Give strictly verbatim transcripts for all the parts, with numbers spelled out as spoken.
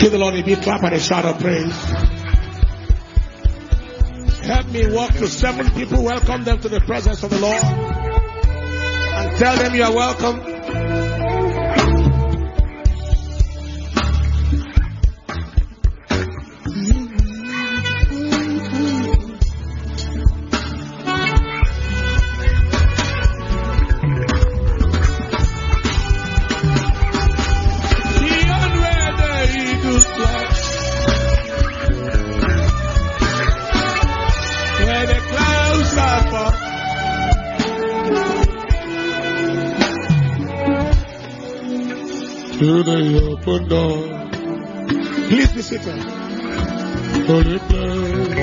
Give the Lord a big clap and a shout of praise. Help me walk to seven people, welcome them to the presence of the Lord, and tell them you are welcome. To the open door. Please be seated. Holy place.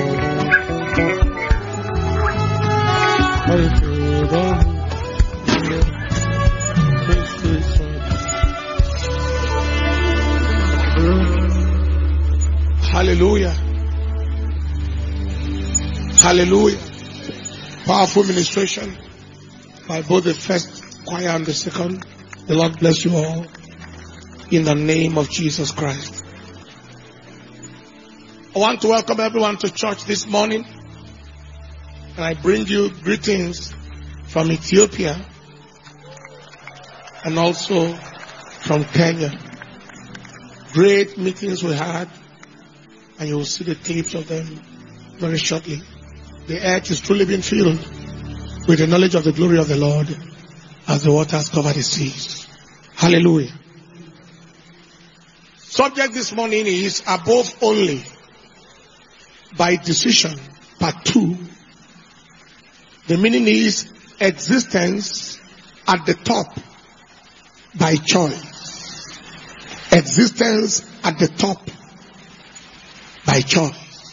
Hallelujah. Hallelujah. Powerful ministration by both the first choir and the second. The Lord bless you all. In the name of Jesus Christ. I want to welcome everyone to church this morning. And I bring you greetings from Ethiopia and also from Kenya. Great meetings we had, and you will see the clips of them very shortly. The earth is truly being filled with the knowledge of the glory of the Lord as the waters cover the seas. Hallelujah. Subject this morning is above only by decision, part two. The meaning is existence at the top by choice. Existence at the top by choice.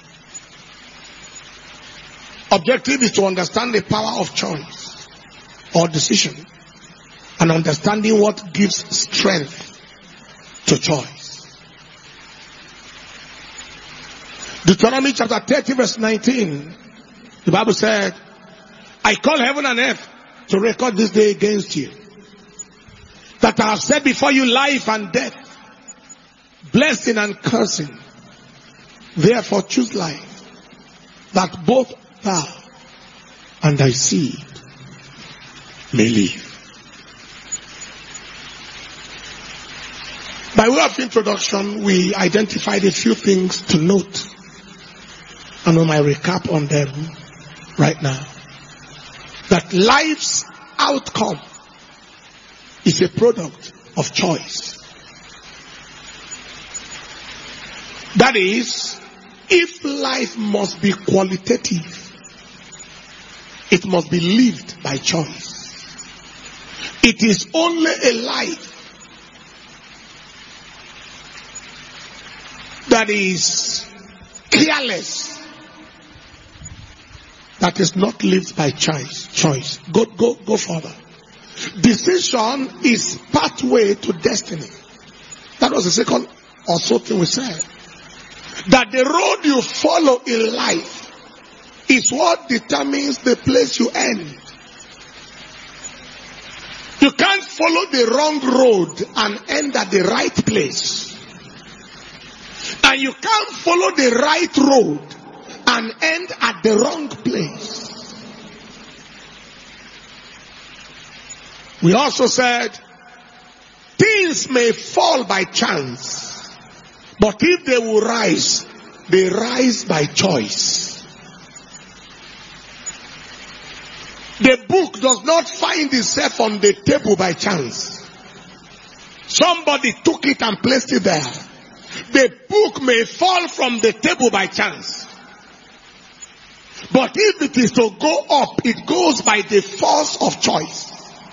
Objective is to understand the power of choice or decision and understanding what gives strength to choice. Deuteronomy chapter thirty verse nineteen. The Bible said, I call heaven and earth to record this day against you, that I have set before you life and death, blessing and cursing. Therefore choose life, that both thou and thy seed may live. By way of introduction, we identified a few things to note, and we might recap on them right now. That life's outcome is a product of choice. That is, if life must be qualitative, it must be lived by choice. It is only a life that is careless, that is not lived by choice. Choice. Go, go, go further. Decision is pathway to destiny. That was the second or so thing we said. That the road you follow in life is what determines the place you end. You can't follow the wrong road and end at the right place. And you can't follow the right road and end at the wrong place. We also said, things may fall by chance, but if they will rise, they rise by choice. The book does not find itself on the table by chance. Somebody took it and placed it there. The book may fall from the table by chance. But if it is to go up, it goes by the force of choice.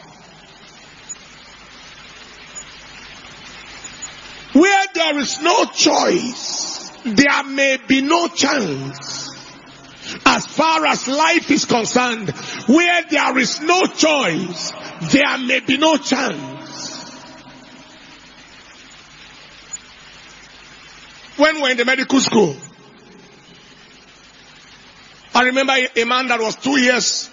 Where there is no choice, there may be no chance. As far as life is concerned, where there is no choice, there may be no chance. When we were in the medical school, I remember a man that was two years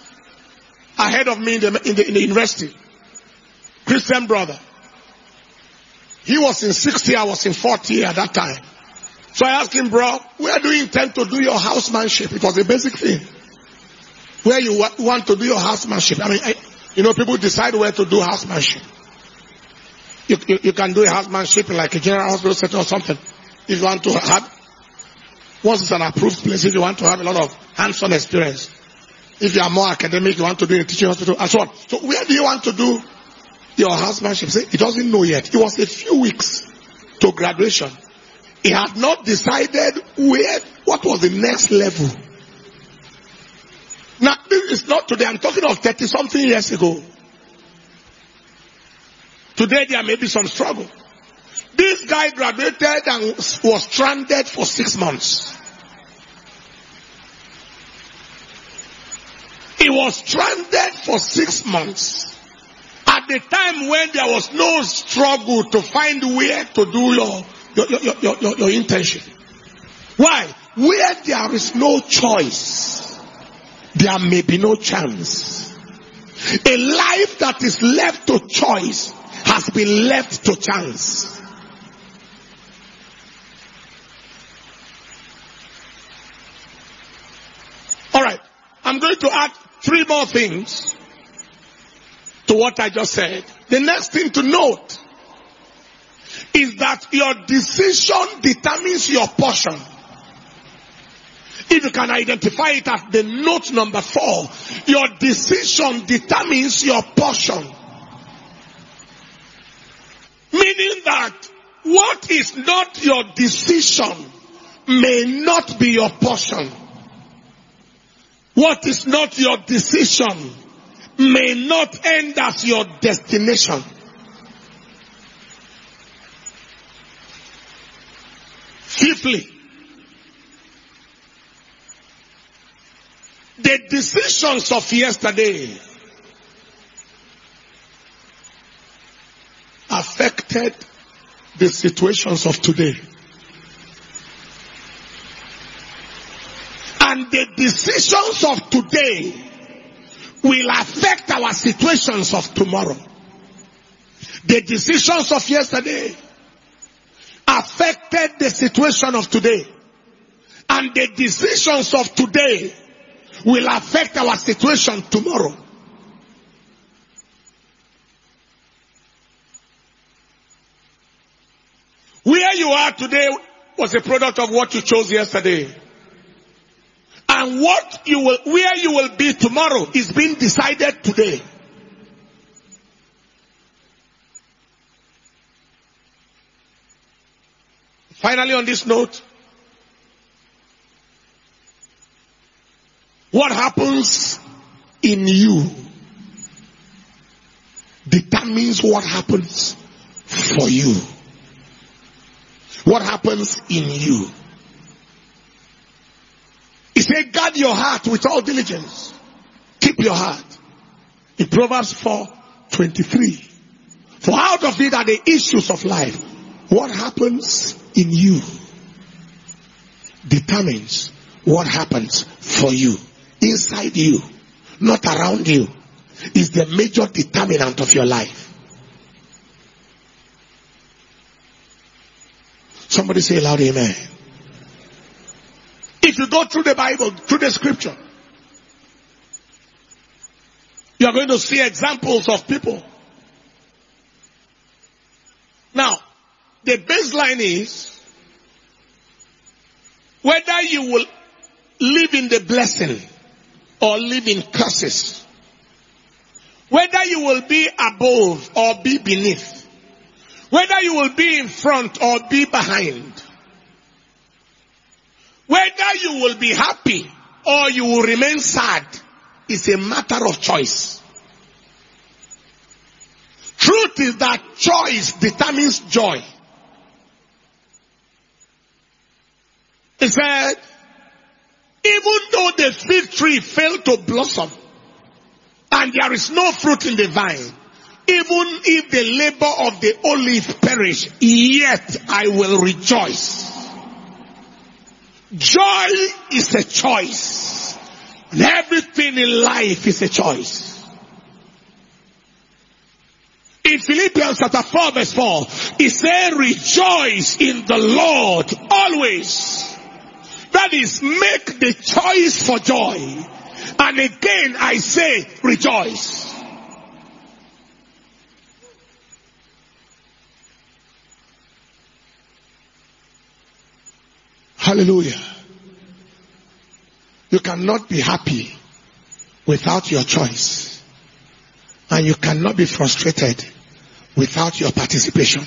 ahead of me in the, in the, in the university. Christian brother. He was in sixty, I was in forty at that time. So I asked him, bro, where do you intend to do your housemanship? It was a basic thing. Where you wa- want to do your housemanship. I mean, I, you know, people decide where to do housemanship. You, you, you can do a housemanship in like a general hospital setting or something. If you want to have, once it's an approved place, if you want to have a lot of hands-on experience. If you are more academic, you want to do in a teaching hospital and so on. So where do you want to do your housemanship? Say, he doesn't know yet. It was a few weeks to graduation. He had not decided where, what was the next level. Now, this is not today. I'm talking of thirty something years ago. Today there may be some struggle. This guy graduated and was stranded for six months. He was stranded for six months. At the time when there was no struggle to find where to do your, your, your, your, your, your internship. Why? Where there is no choice, there may be no chance. A life that is left to choice has been left to chance. Alright, I'm going to add three more things to what I just said. The next thing to note is that your decision determines your portion. If you can identify it as the note number four, your decision determines your portion. Meaning that what is not your decision may not be your portion. What is not your decision may not end as your destination. Fifthly, the decisions of yesterday affected the situations of today. And the decisions of today will affect our situations of tomorrow. The decisions of yesterday affected the situation of today. And the decisions of today will affect our situation tomorrow. Where you are today was a product of what you chose yesterday. And what you will, where you will be tomorrow is being decided today. Finally, on this note, what happens in you determines what happens for you. What happens in you. He said, guard your heart with all diligence. Keep your heart. In Proverbs four twenty-three. For out of it are the issues of life. What happens in you determines what happens for you. Inside you, not around you, is the major determinant of your life. Somebody say loud amen. If you go through the Bible, through the scripture, you are going to see examples of people. Now, the baseline is whether you will live in the blessing or live in curses. Whether you will be above or be beneath. Whether you will be in front or be behind. Whether you will be happy or you will remain sad is a matter of choice. Truth is that choice determines joy. He said, even though the fig tree failed to blossom and there is no fruit in the vine, even if the labor of the olive perish, yet I will rejoice. Joy is a choice. And everything in life is a choice. In Philippians chapter four verse four, it says, rejoice in the Lord always. That is, make the choice for joy. And again I say, rejoice. Hallelujah. You cannot be happy without your choice. And you cannot be frustrated without your participation.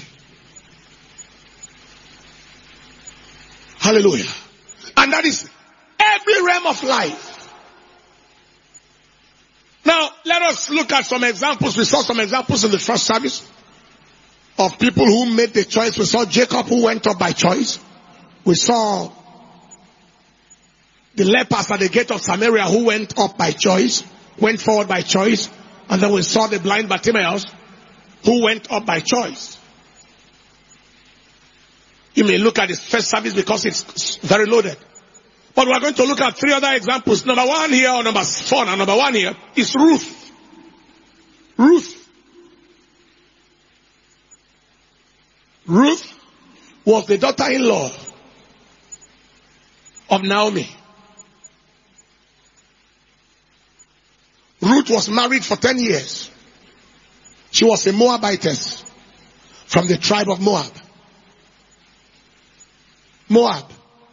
Hallelujah. And that is every realm of life. Now, let us look at some examples. We saw some examples in the first service of people who made the choice. We saw Jacob who went up by choice. We saw the lepers at the gate of Samaria who went up by choice, went forward by choice. And then we saw the blind Bartimaeus who went up by choice. You may look at this first service because it's very loaded. But we're going to look at three other examples. Number one here, or number four, and number one here is Ruth. Ruth. Ruth was the daughter-in-law of Naomi. Ruth was married for ten years. She was a Moabitess from the tribe of Moab. Moab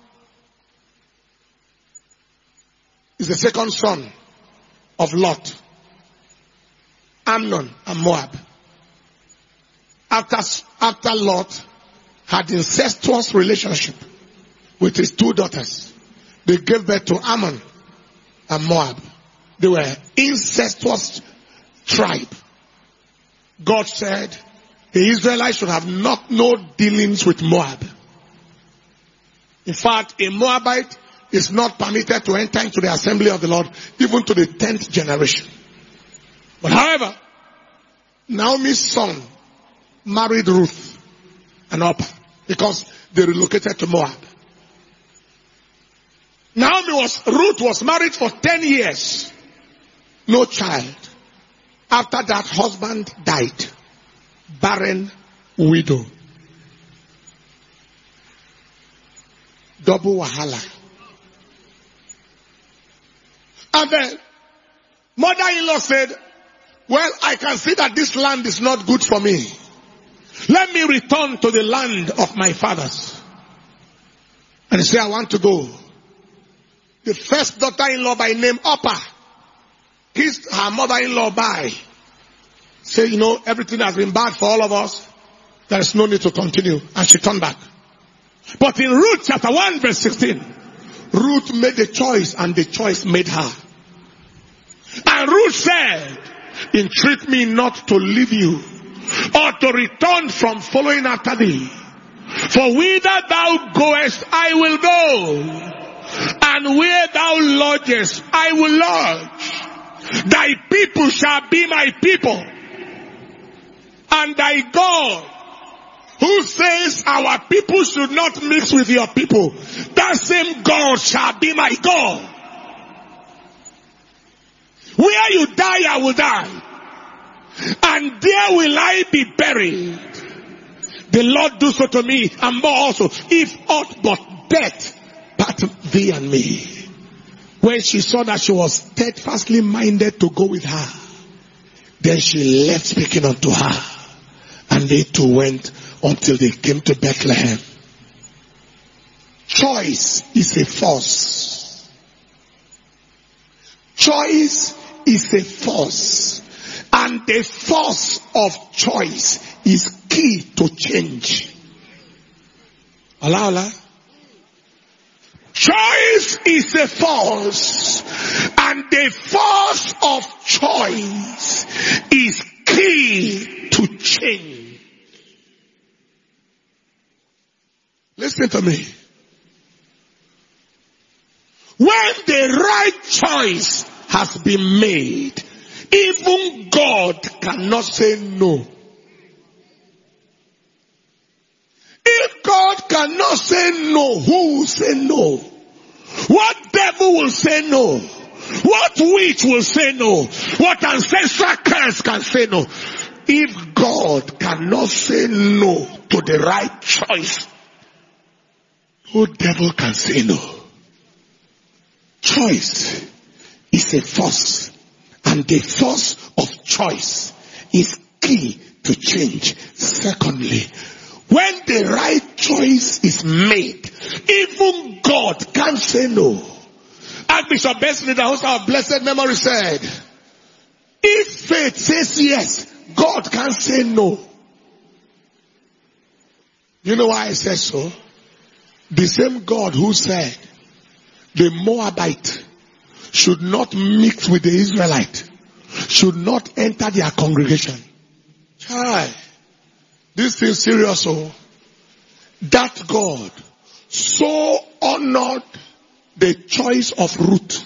is the second son of Lot, Amnon and Moab. After, after Lot had incestuous relationship with his two daughters, they gave birth to Ammon and Moab. They were incestuous tribe. God said the Israelites should have not no dealings with Moab. In fact, a Moabite is not permitted to enter into the assembly of the Lord, even to the tenth generation. But however, Naomi's son married Ruth and Orpah because they relocated to Moab. Naomi was, Ruth was married for ten years. No child. After that, husband died. Barren widow. Double wahala. And then, mother-in-law said, well, I can see that this land is not good for me. Let me return to the land of my fathers. And he said, I want to go. The first daughter-in-law by name Orpah kissed her mother-in-law by. Say, you know, everything has been bad for all of us. There is no need to continue. And she turned back. But in Ruth chapter one verse sixteen, Ruth made a choice and the choice made her. And Ruth said, entreat me not to leave you or to return from following after thee. For whither thou goest, I will go. And where thou lodgest, I will lodge. Thy people shall be my people. And thy God, who says our people should not mix with your people, that same God shall be my God. Where you die, I will die. And there will I be buried. The Lord do so to me, and more also, if aught but death part thee and me. When she saw that she was steadfastly minded to go with her, then she left speaking unto her. And they two went until they came to Bethlehem. Choice is a force. Choice is a force. And the force of choice is key to change. Allah, Allah. Choice is a force, and the force of choice is key to change. Listen to me. When the right choice has been made, even God cannot say no. If God cannot say no, who will say no? What devil will say no? What witch will say no? What ancestral curse can say no? if God cannot say no to the right choice, no devil can say no. Choice is a force, and the force of choice is key to change. Secondly, when the right choice is made, even God can't say no. Archbishop Besley, the host of blessed memory, said, if faith says yes, God can't say no. You know why I say so? The same God who said the Moabite should not mix with the Israelite, should not enter their congregation. Chai, this is serious. Oh, that God so honored the choice of Ruth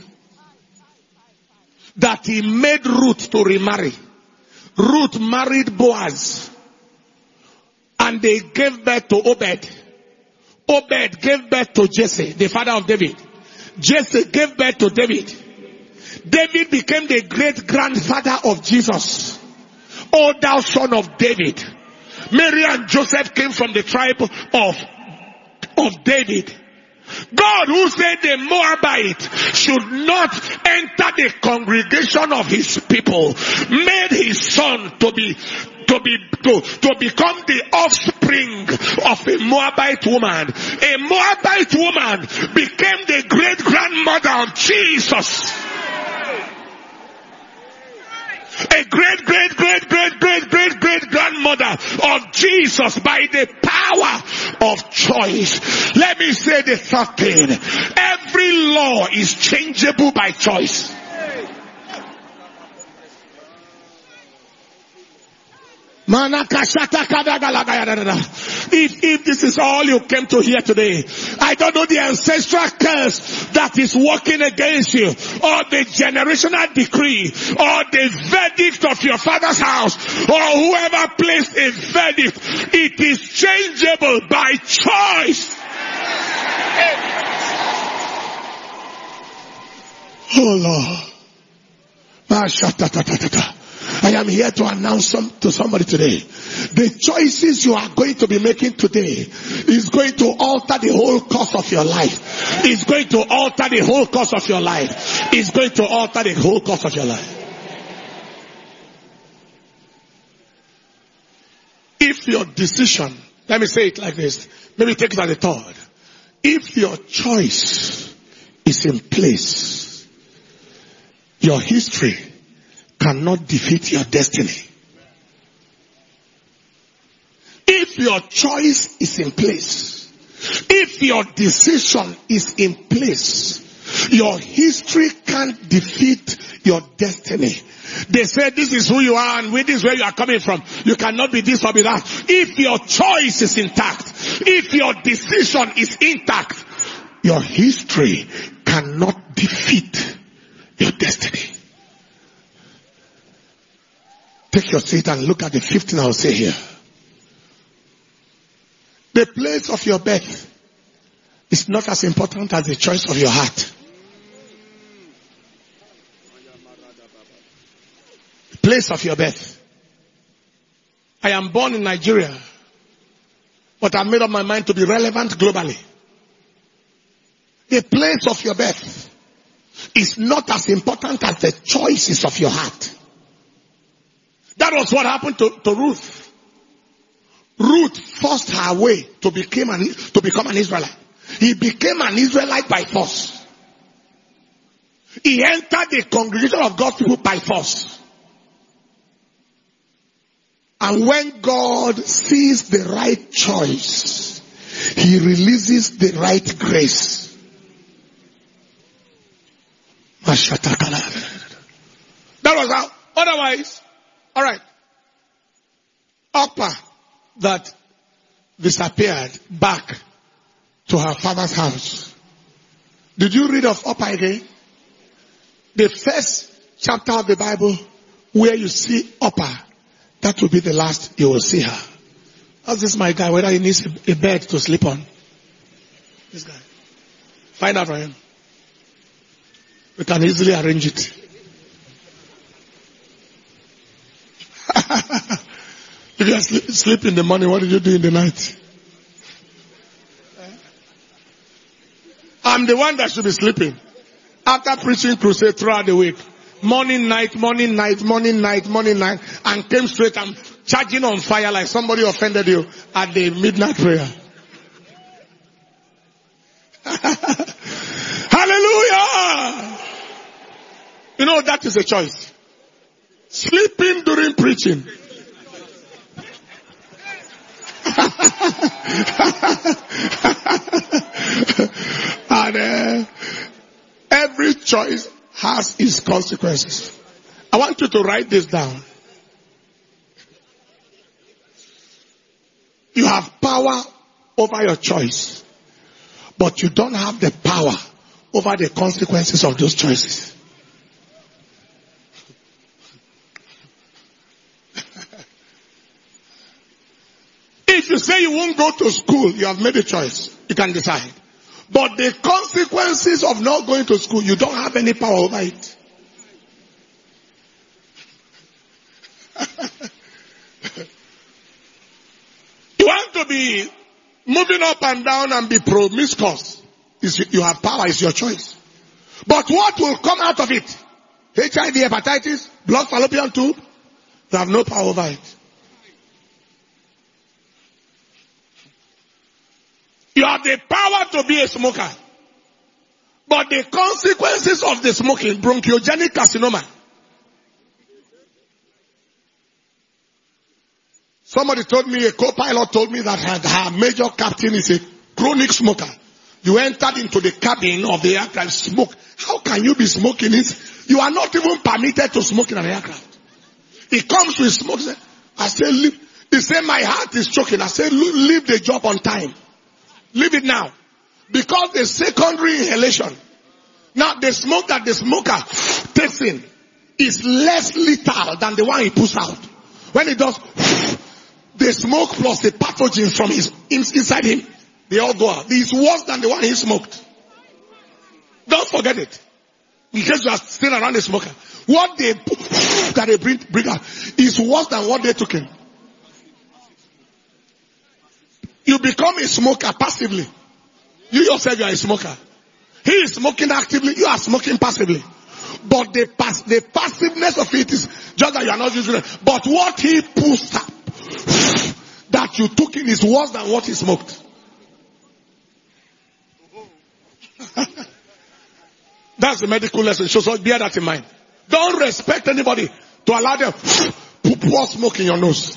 that he made Ruth to remarry. Ruth married Boaz, and they gave birth to Obed. Obed gave birth to Jesse, the father of David. Jesse gave birth to David. David became the great grandfather of Jesus. O thou son of David. Mary and Joseph came from the tribe of, of David. God, who said the Moabite should not enter the congregation of his people, made his son to be to be to, to become the offspring of a Moabite woman. A Moabite woman became the great grandmother of Jesus. A great, great, great, great, great, great, great grandmother of Jesus by the power of choice. Let me say the third thing. Every law is changeable by choice. If, if this is all you came to hear today, I don't know the ancestral curse that is working against you, or the generational decree, or the verdict of your father's house, or whoever placed a verdict. It is changeable by choice. Oh Lord. I am here to announce some, to somebody today. The choices you are going to be making today is going to alter the whole course of your life. It's going to alter the whole course of your life. It's going to alter the whole course of your life. If your decision, let me say it like this, maybe take it as a thought. If your choice is in place, your history cannot defeat your destiny. If your choice is in place, if your decision is in place, your history can't defeat your destiny. They say this is who you are and this is where you are coming from. You cannot be this or be that. If your choice is intact, if your decision is intact, your history cannot defeat your destiny. Take your seat and look at the fifteen I will say here. The place of your birth is not as important as the choice of your heart. The place of your birth. I am born in Nigeria, but I made up my mind to be relevant globally. The place of your birth is not as important as the choices of your heart. That was what happened to, to Ruth. Ruth forced her way to become an, to become an Israelite. He became an Israelite by force. He entered the congregation of God's people by force. And when God sees the right choice, He releases the right grace. That was how. Otherwise, alright. Orpah that disappeared back to her father's house. Did you read of Orpah again? The first chapter of the Bible where you see Orpah, that will be the last you will see her. How's this my guy? Whether he needs a, a bed to sleep on. This guy. Find out for him. We can easily arrange it. If you sleep, sleep in the morning, what did you do in the night? I'm the one that should be sleeping. After preaching crusade throughout the week, morning, night, morning, night, morning, night, morning, night, and came straight and charging on fire like somebody offended you at the midnight prayer. Hallelujah! You know, that is a choice. Sleeping during preaching. And uh, every choice has its consequences. I want you to write this down. You have power over your choice, but you don't have the power over the consequences of those choices. If you say you won't go to school, you have made a choice. You can decide. But the consequences of not going to school, you don't have any power over it. You want to be moving up and down and be promiscuous. You have power, it's your choice. But what will come out of it? H I V, hepatitis, blood fallopian tube, you have no power over it. You have the power to be a smoker. But the consequences of the smoking, bronchogenic carcinoma. Somebody told me, a co-pilot told me that her, her major captain is a chronic smoker. You entered into the cabin of the aircraft, smoke. How can you be smoking it? You are not even permitted to smoke in an aircraft. He comes with smoke. I say, leave. He said, my heart is choking. I said, leave the job on time. Leave it now. Because the secondary inhalation, now the smoke that the smoker takes in is less lethal than the one he puts out. When he does, the smoke plus the pathogen from his inside him, they all go out. It's worse than the one he smoked. Don't forget it. In case you are still around the smoker. What they that they bring, bring out is worse than what they took in. You become a smoker passively. You yourself, you are a smoker. He is smoking actively, you are smoking passively. But the, pass, the passiveness of it is just that you are not using it. But what he pushed up, that you took in, is worse than what he smoked. That's the medical lesson. So bear that in mind. Don't respect anybody to allow them to pour smoke in your nose.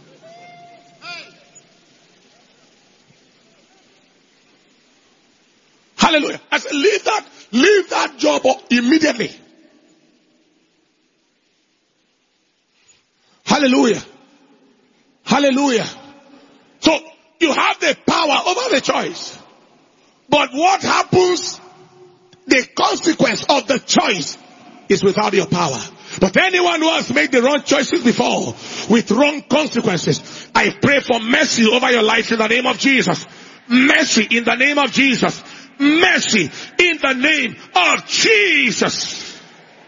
Hallelujah. I said, leave that, leave that job immediately. Hallelujah. Hallelujah. So, you have the power over the choice. But what happens, the consequence of the choice is without your power. But anyone who has made the wrong choices before, with wrong consequences, I pray for mercy over your life in the name of Jesus. Mercy in the name of Jesus. Mercy in the name of Jesus.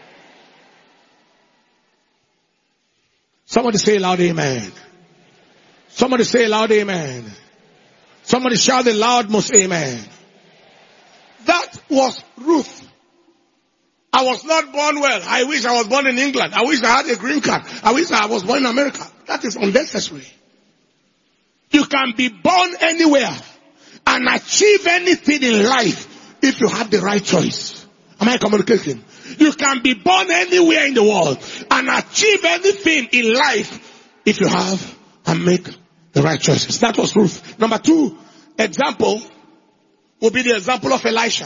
Somebody say loud amen. Somebody say loud amen. Somebody shout the loud most amen. That was Ruth. I was not born well. I wish I was born in England. I wish I had a green card. I wish I was born in America. That is unnecessary. You can be born anywhere and achieve anything in life if you have the right choice. Am I communicating? You can be born anywhere in the world and achieve anything in life if you have and make the right choices. That was Ruth. Number two example will be the example of Elisha.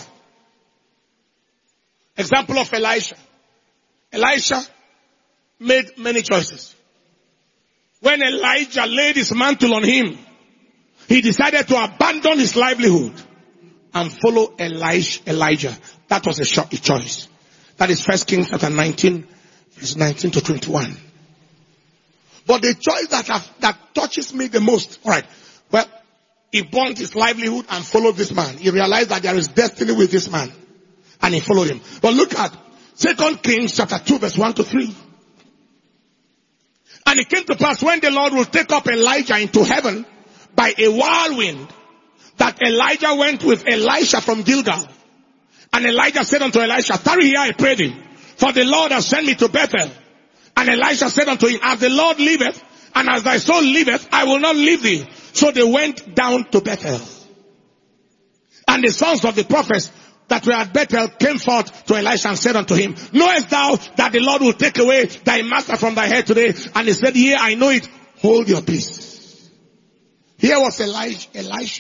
Example of Elisha. Elisha made many choices. When Elijah laid his mantle on him, he decided to abandon his livelihood and follow Elijah. Elijah. That was a choice. That is First Kings chapter nineteen, verse nineteen to twenty-one. But the choice that have, that touches me the most, all right. Well, he burnt his livelihood and followed this man. He realized that there is destiny with this man, and he followed him. But look at Second Kings chapter two, verse one to three. And it came to pass when the Lord will take up Elijah into heaven by a whirlwind, that Elijah went with Elisha from Gilgal. And Elijah said unto Elisha, tarry here, I pray thee, for the Lord has sent me to Bethel. And Elisha said unto him, as the Lord liveth, and as thy soul liveth, I will not leave thee. So they went down to Bethel. And the sons of the prophets that were at Bethel came forth to Elisha and said unto him, knowest thou that the Lord will take away thy master from thy head today? And he said, yea, I know it. Hold your peace. Here was Elijah. Elisha.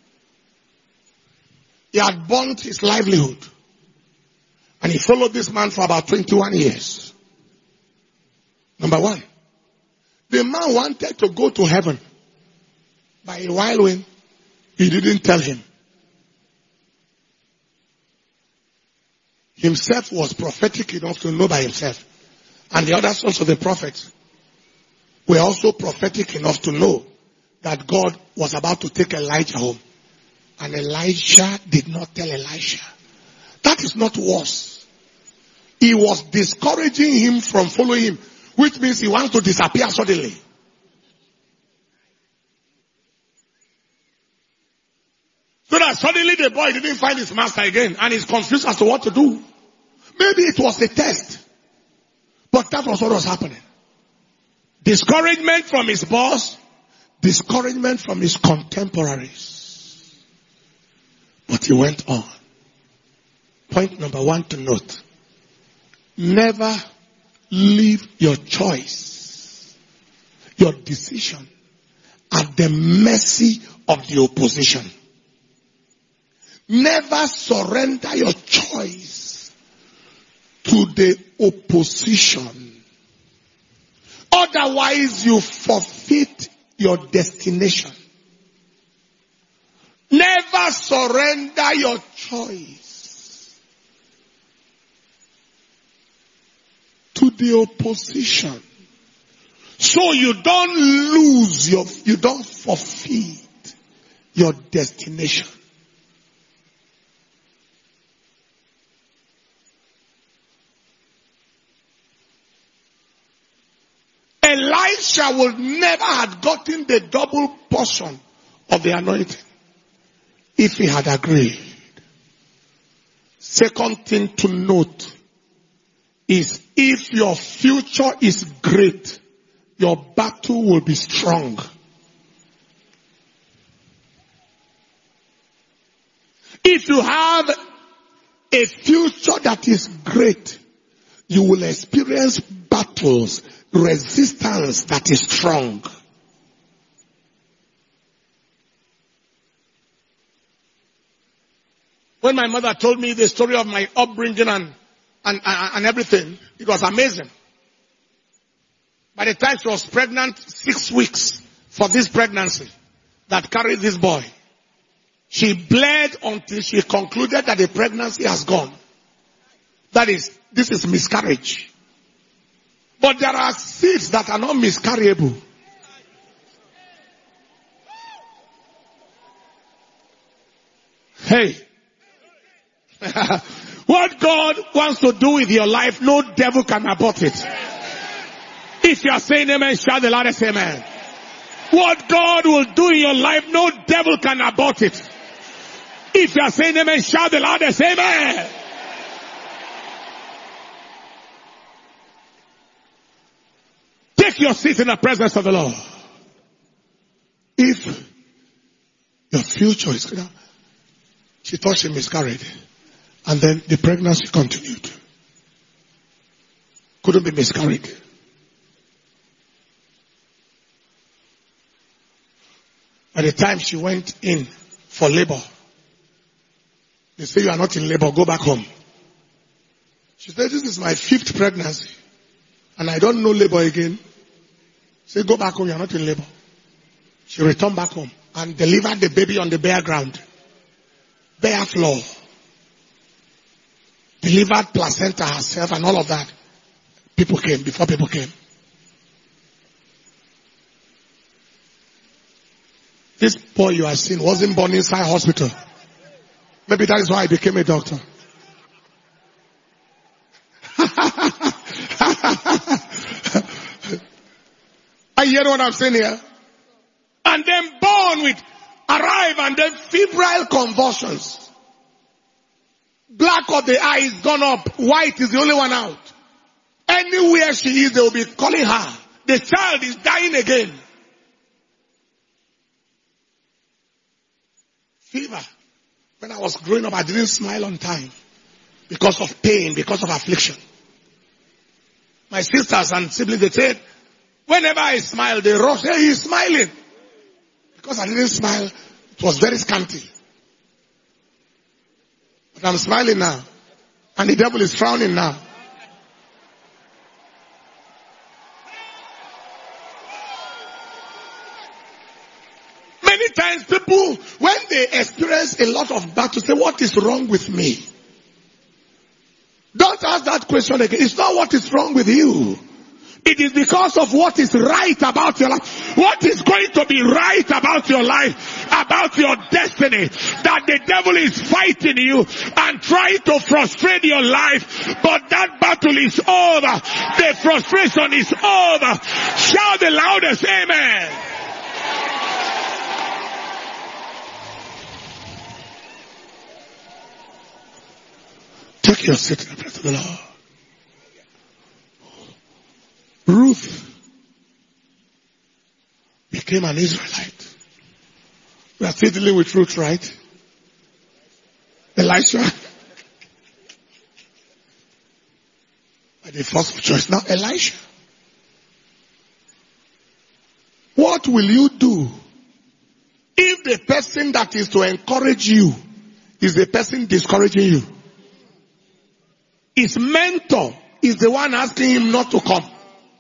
He had burnt his livelihood. And he followed this man for about twenty-one years. Number one, the man wanted to go to heaven by a whirlwind. He didn't tell him. Himself was prophetic enough to know by himself. And the other sons of the prophets were also prophetic enough to know that God was about to take Elijah home. And Elijah did not tell Elisha. That is not worse. He was discouraging him from following him, which means he wants to disappear suddenly. So that suddenly the boy didn't find his master again and he's confused as to what to do. Maybe it was a test. But that was what was happening. Discouragement from his boss. Discouragement from his contemporaries. But he went on. Point number one to note. Never leave your choice, your decision, at the mercy of the opposition. Never surrender your choice to the opposition. Otherwise you forfeit your destination. Never surrender your choice to the opposition. So you don't lose your, you don't forfeit your destination. Elisha would never have gotten the double portion of the anointing if he had agreed. Second thing to note is if your future is great, your battle will be strong. If you have a future that is great, you will experience battles, resistance that is strong. When my mother told me the story of my upbringing and, and, and everything, it was amazing. By the time she was pregnant, six weeks for this pregnancy that carried this boy, she bled until she concluded that the pregnancy has gone. That is, this is miscarriage. But there are seeds that are not miscarriable. Hey. What God wants to do with your life, no devil can abort it. If you are saying amen, shout the loudest amen. What God will do in your life, no devil can abort it. If you are saying amen, shout the loudest amen. Take your seat in the presence of the Lord. If your future is clear, she thought she miscarried. And then the pregnancy continued. Couldn't be miscarried. By the time she went in for labor, they say you are not in labor, go back home. She said, this is my fifth pregnancy and I don't know labor again. Say, go back home, you are not in labor. She returned back home and delivered the baby on the bare ground. Bare floor. Delivered placenta herself and all of that. People came, before people came. This boy you are seeing wasn't born inside hospital. Maybe that is why I became a doctor. Are you hearing what I'm saying here? And then born with, arrive and then febrile convulsions. Black of the eye is gone up, white is the only one out. Anywhere she is, they will be calling her. The child is dying again. Fever. When I was growing up, I didn't smile on time. Because of pain, because of affliction. My sisters and siblings, they said, whenever I smile, they rush, hey, he's smiling. Because I didn't smile, it was very scanty. But I'm smiling now. And the devil is frowning now. Many times people, when they experience a lot of battle, say, what is wrong with me? Don't ask that question again. It's not what is wrong with you. It is because of what is right about your life. What is going to be right about your life, about your destiny, that the devil is fighting you and trying to frustrate your life. But that battle is over. The frustration is over. Shout the loudest, amen. Take your seat in the presence of the Lord. Ruth became an Israelite. We are still dealing with Ruth, right? Elisha. By the first choice. Now Elisha. What will you do if the person that is to encourage you is the person discouraging you? His mentor is the one asking him not to come.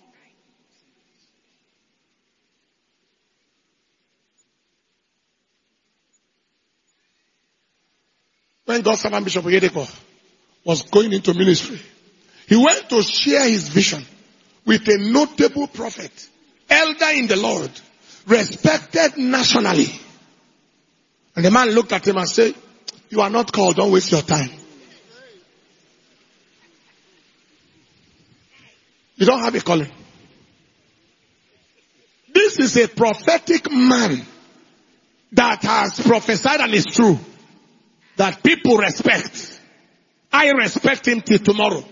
When God's servant Bishop Oyedepo was going into ministry, he went to share his vision with a notable prophet, elder in the Lord, respected nationally. And the man looked at him and said, you are not called, don't waste your time. You don't have a calling. This is a prophetic man that has prophesied and is true. That people respect. I respect him till tomorrow.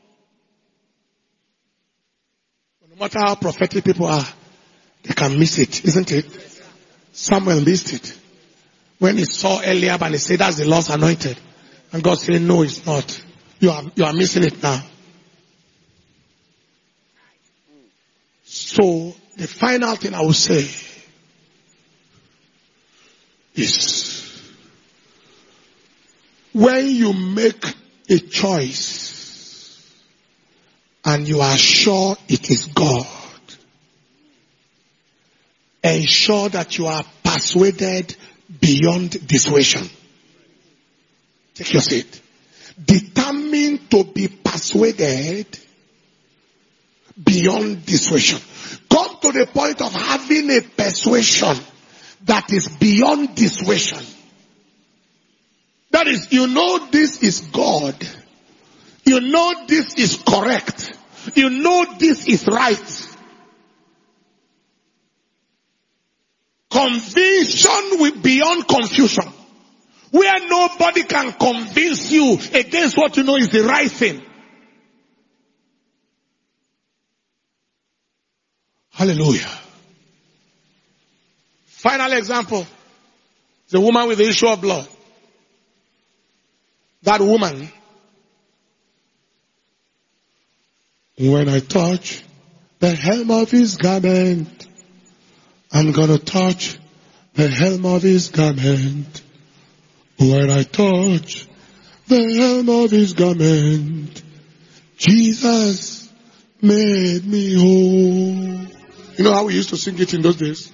No matter how prophetic people are, they can miss it, isn't it? Samuel missed it. When he saw Eliab and he said, that's the Lord's anointed. And God said, no, it's not. You are, you are missing it now. So, the final thing I will say is, when you make a choice and you are sure it is God, ensure that you are persuaded beyond dissuasion. Take your seat. Determined to be persuaded beyond dissuasion. Come to the point of having a persuasion that is beyond dissuasion. That is, you know this is God. You know this is correct. You know this is right. Conviction with beyond confusion. Where nobody can convince you against what you know is the right thing. Hallelujah. Final example. The woman with the issue of blood. That woman, when I touch the hem of his garment, I'm gonna touch the hem of his garment. When I touch the hem of his garment, Jesus made me whole. You know how we used to sing it in those days?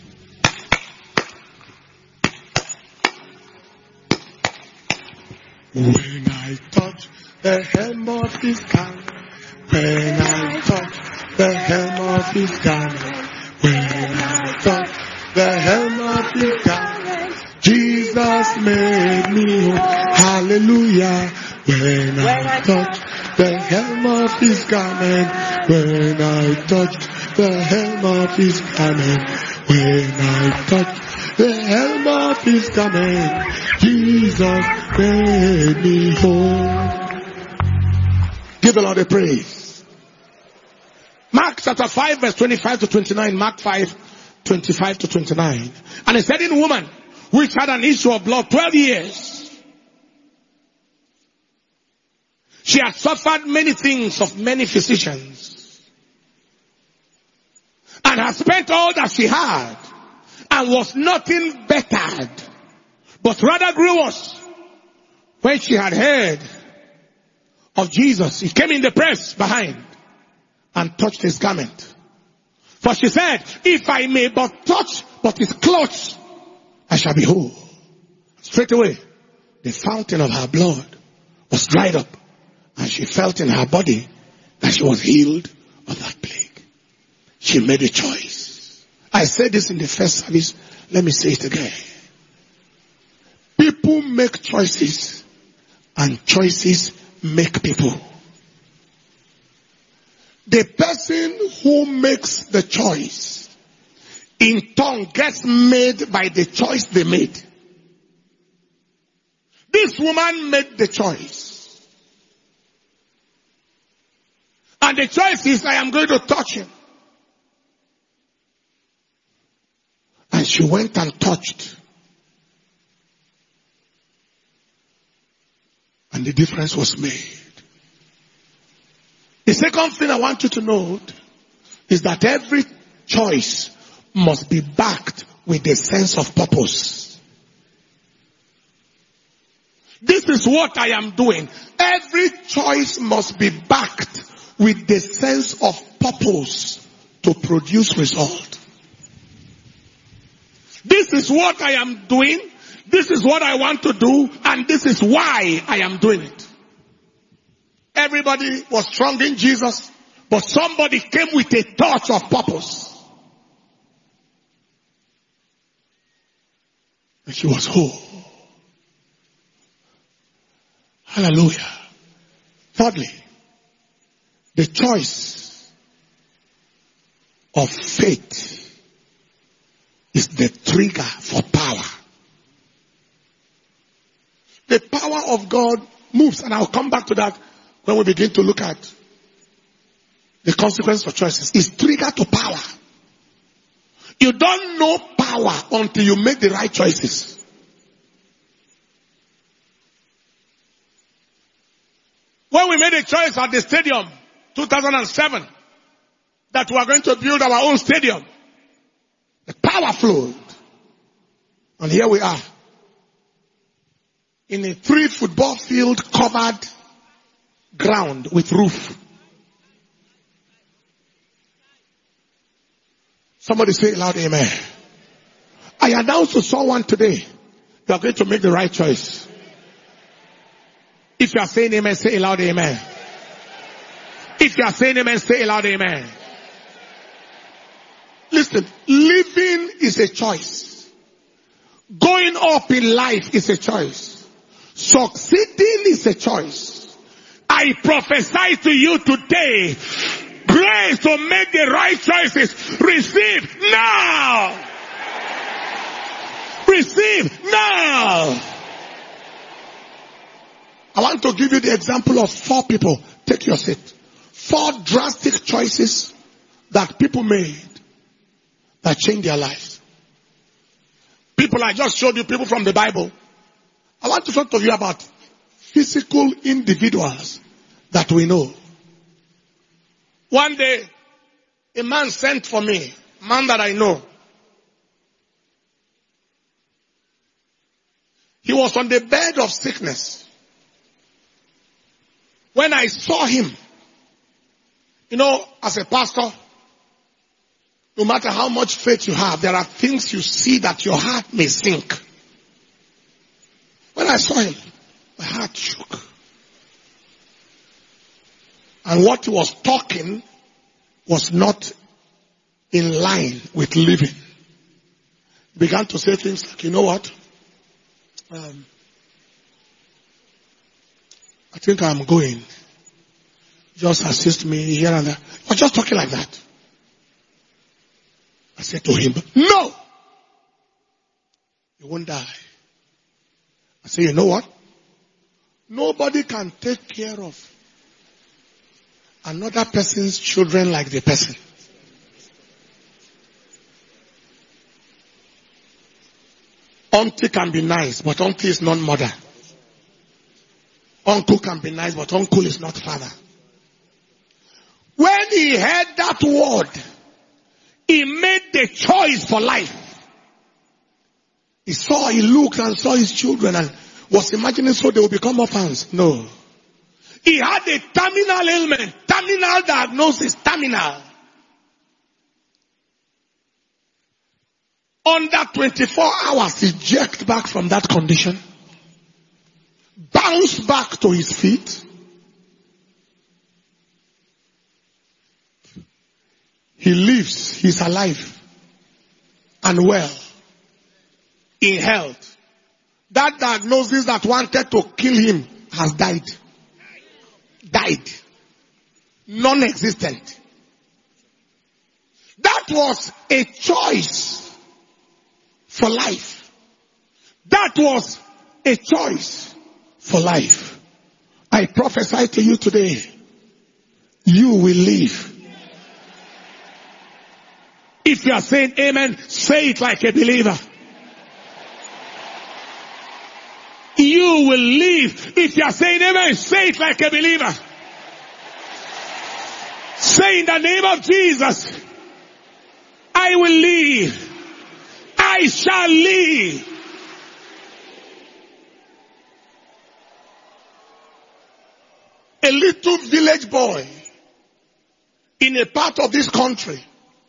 When I touch the hem of his garment, when I touch the hem of his garment, when I touch the hem of his garment, Jesus made me whole. Hallelujah. When I touch the hem of his garment, when I touch The hem of his garment. When I touch the hem of his garment, Jesus made me whole. Give the Lord a praise. Mark chapter five verse twenty-five to twenty-nine. Mark five, twenty-five to twenty-nine. And a certain woman which had an issue of blood twelve years. She had suffered many things of many physicians, and had spent all that she had, and was nothing bettered, but rather grew worse. When she had heard of Jesus, he came in the press behind and touched his garment. For she said, if I may but touch but his clothes, I shall be whole. Straight away, the fountain of her blood was dried up, and she felt in her body that she was healed of that plague. She made a choice. I said this in the first service. Let me say it again. People make choices, and choices make people. The person who makes the choice, in turn, gets made by the choice they made. This woman made the choice. And the choice is, I am going to touch him. And she went and touched. And the difference was made. The second thing I want you to note is that every choice must be backed with a sense of purpose. This is what I am doing. Every choice must be backed with the sense of purpose to produce result. This is what I am doing. This is what I want to do. And this is why I am doing it. Everybody was strong in Jesus, but somebody came with a touch of purpose. And she was whole. Hallelujah. Thirdly, the choice of faith is the trigger for power. The power of God moves, and I'll come back to that when we begin to look at the consequence of choices. It's trigger to power. You don't know power until you make the right choices. When we made a choice at the stadium, two thousand seven, that we are going to build our own stadium, the power flowed. And here we are, in a three football field covered ground with roof. Somebody say loud amen. I announce to someone today, you are going to make the right choice. If you are saying amen, say loud amen. If you are saying amen, say loud amen. Listen, living is a choice. Going up in life is a choice. Succeeding is a choice. I prophesy to you today, grace to make the right choices. Receive now. Receive now. I want to give you the example of four people. Take your seat. Four drastic choices that people made that changed their lives. People, I just showed you people from the Bible. I want to talk to you about physical individuals that we know. One day, a man sent for me, a man that I know. He was on the bed of sickness. When I saw him, you know, as a pastor, no matter how much faith you have, there are things you see that your heart may sink. When I saw him, my heart shook. And what he was talking was not in line with living. He began to say things like, you know what? Um, I think I'm going. Just assist me here and there. He was just talking like that. I said to him, no, you won't die. I said, you know what? Nobody can take care of another person's children like the person. Auntie can be nice, but auntie is not mother. Uncle can be nice, but uncle is not father. When he heard that word, he made the choice for life. He saw, he looked and saw his children and was imagining so they will become orphans. No. He had a terminal ailment, terminal diagnosis, terminal. Under twenty-four hours, he jerked back from that condition, bounced back to his feet. He lives, he's alive and well, in health. That diagnosis that wanted to kill him has died. Died. Non-existent. That was a choice for life. That was a choice for life. I prophesy to you today, you will live. If you are saying amen, say it like a believer. You will live. If you are saying amen, say it like a believer. Say in the name of Jesus, I will live. I shall live. A little village boy in a part of this country,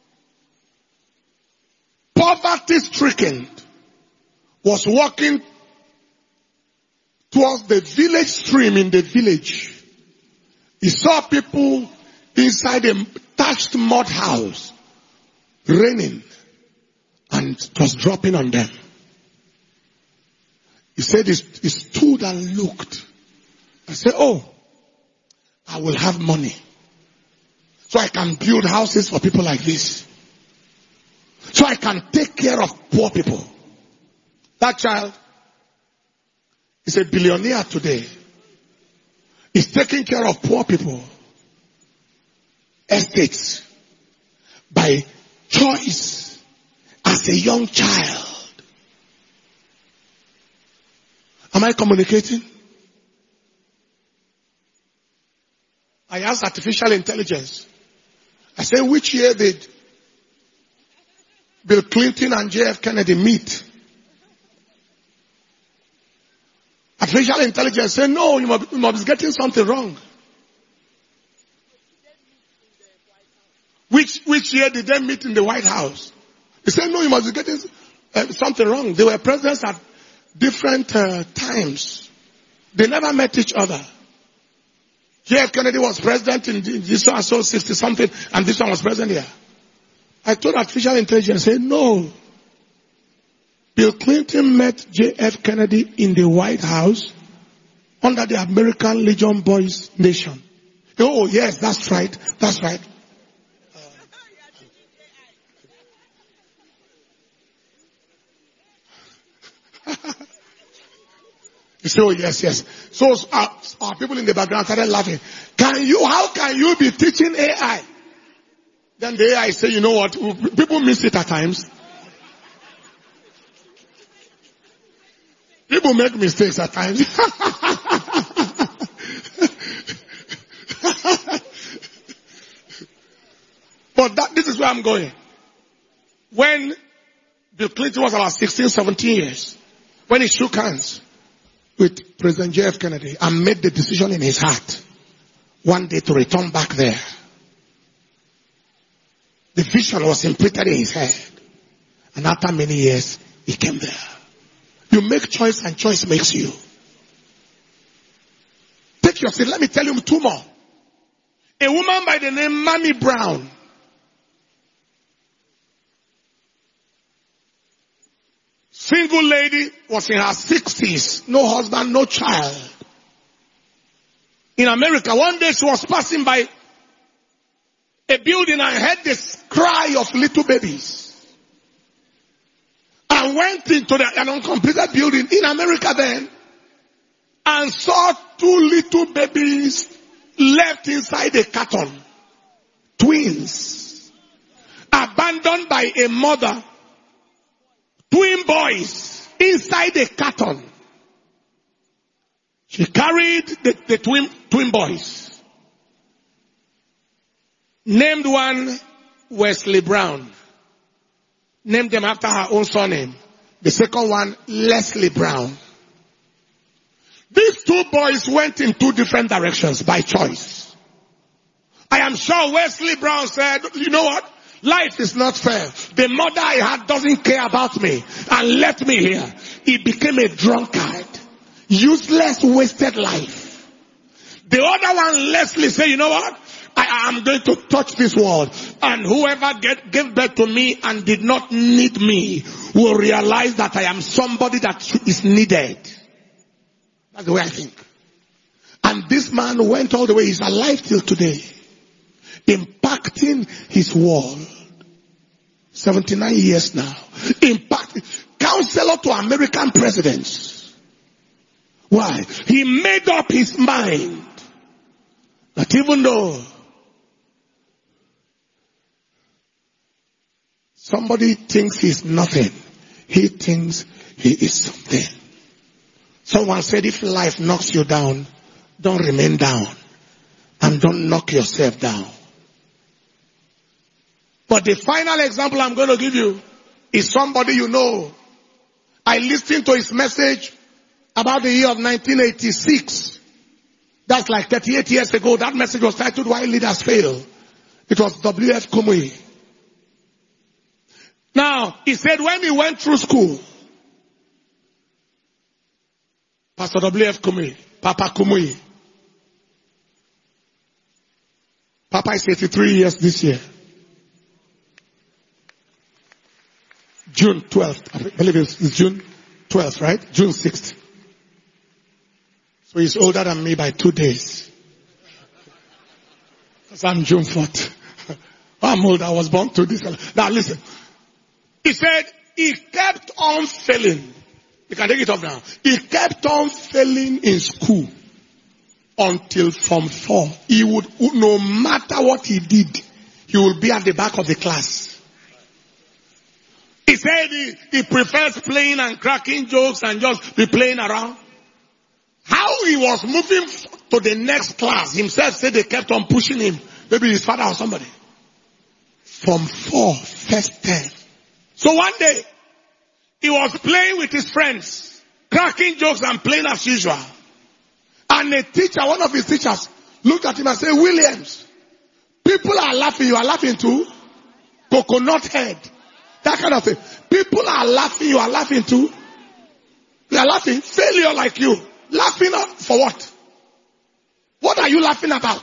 poverty stricken, was walking towards the village stream in the village. He saw people inside a thatched mud house, raining, and it was dropping on them. He said he, he stood and looked. I said, oh, I will have money so I can build houses for people like this. So I can take care of poor people. That child is a billionaire today. He's taking care of poor people. Estates. By choice. As a young child. Am I communicating? I asked artificial intelligence. I said, which year did Bill Clinton and J F Kennedy meet? Artificial intelligence said, no, you must, you must be getting something wrong. Which, which year did they meet in the White House? He said, no, you must be getting uh, something wrong. They were presidents at different uh, times. They never met each other. J F Kennedy was president in this one, so sixty something, and this one was president here. I told artificial intelligence, say, no. Bill Clinton met J F Kennedy in the White House under the American Legion Boys Nation. Oh, yes, that's right. That's right. You say, oh, yes, yes. So our, our people in the background started laughing. Can you, how can you be teaching A I? Then the A I say, you know what? People miss it at times. People make mistakes at times. But that, this is where I'm going. When Bill Clinton was about sixteen, seventeen years, when he shook hands with President J F Kennedy and made the decision in his heart one day to return back there, the vision was imprinted in his head. And after many years, he came there. You make choice and choice makes you. Take your seat. Let me tell you two more. A woman by the name Mamie Brown. Single lady, was in her sixties. No husband, no child. In America, one day she was passing by a building and heard this cry of little babies. and went into the, an uncompleted building in America then and saw two little babies left inside a carton. Twins. Abandoned by a mother. Twin boys inside a carton. She carried the, the twin, twin boys. Named one Wesley Brown. Named them after her own surname. The second one, Leslie Brown. These two boys went in two different directions by choice. I am sure Wesley Brown said, you know what? Life is not fair. The mother I had doesn't care about me and left me here. He became a drunkard. Useless, wasted life. The other one, Leslie, said, you know what? I am going to touch this world, and whoever get, gave birth to me and did not need me will realize that I am somebody that is needed. That's the way I think. And this man went all the way. He's alive till today, impacting his world. seventy-nine years now. Impacting. Counselor to American presidents. Why? He made up his mind that even though somebody thinks he's nothing, he thinks he is something. Someone said, if life knocks you down, don't remain down. And don't knock yourself down. But the final example I'm going to give you is somebody you know. I listened to his message about the year of nineteen eighty-six. That's like thirty-eight years ago. That message was titled, Why Leaders Fail. It was W F Kumuyi. Now, he said when he went through school, Pastor W F Kumuyi, Papa Kumuyi. Papa is eighty-three years this year. June twelfth. I believe it's June twelfth, right? June sixth. So he's older than me by two days. Because I'm June fourth. I'm old. I was born to this. Now listen. He said he kept on failing. You can take it off now. He kept on failing in school until Form four. He would, no matter what he did, he would be at the back of the class. He said he, he prefers playing and cracking jokes and just be playing around. How he was moving to the next class, himself said they kept on pushing him. Maybe his father or somebody. Form four, first term. So one day, he was playing with his friends, cracking jokes and playing as usual. And a teacher, one of his teachers, looked at him and said, Williams, people are laughing. You are laughing too? Coconut head. That kind of thing. People are laughing. You are laughing too? You are laughing? Failure like you. Laughing for what? What are you laughing about?